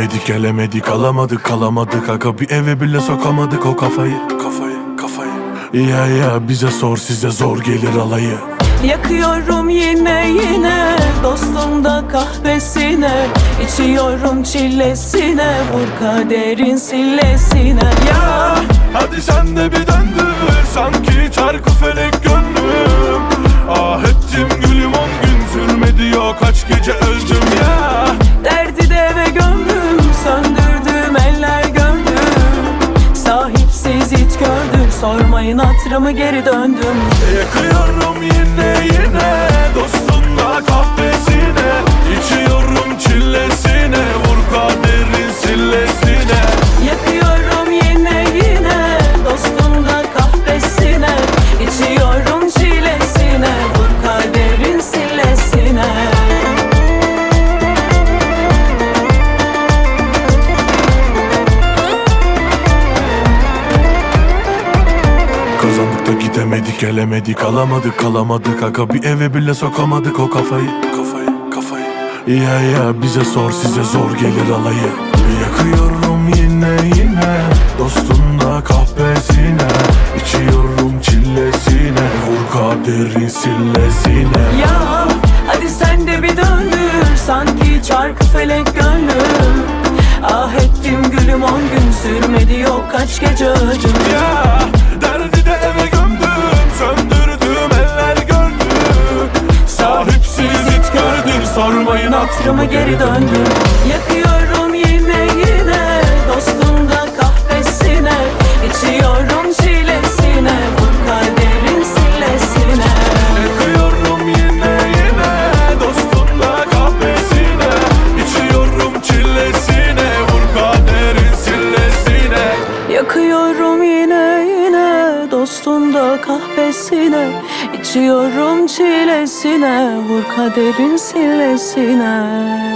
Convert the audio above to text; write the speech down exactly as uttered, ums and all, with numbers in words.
gidemedik, gelemedik, alamadık, alamadık. Aga bir eve bile sokamadık o kafayı, kafayı, kafayı. Ya ya bize sor, size zor gelir alayı. Yakıyorum yine yine dostum da kahvesine, İçiyorum çilesine, vur kaderin sillesine. Ya hadi sen de bir döndür, sanki çarkı felek gönlüm. Ah ettim gülüm on gün, sürmedi yok kaç gece öldüm ya. derdi de eve gömdüm, söndürdüm eller gömdüm. Sahipsiz it gördüm, sormayın hatırımı geri döndüm. Yakıyorum yine yine dostumla kahvesine, İçiyorum çillesine, vur kaderin sillesine. Yakıyorum yine yine dostum da kahvesine, İçiyorum çilesine, vur kaderin sillesine. Kazandık da gidemedik, gelemedik, alamadık, alamadık. Aga bir eve bile sokamadık o kafayı, kafayı, kafayı. Ya ya bize sor, size zor gelir alayı. Yakıyorum yine yine dostumla kahvesine, İçiyorum çillesine, vur kaderin sillesine. Ya hadi sen de bir döndür, sanki çarkı felek gönlüm. Ah ettim gülüm on gün, sürmedi yok kaç gece öldüm. Ya derdi de eve gömdüm, söndürdüm eller gördüm. Sahipsiz it gördüm, sormayın Hatırımı geri döndüm. Yakıyorum yine yine dostum da kahvesine, İçiyorum çilesine, vur kaderin sillesine. Yakıyorum yine yine dostumla kahvesine, İçiyorum çillesine, vur kaderin sillesine. Yakıyorum yine yine dostum da kahvesine, İçiyorum çilesine, vur kaderin sillesine.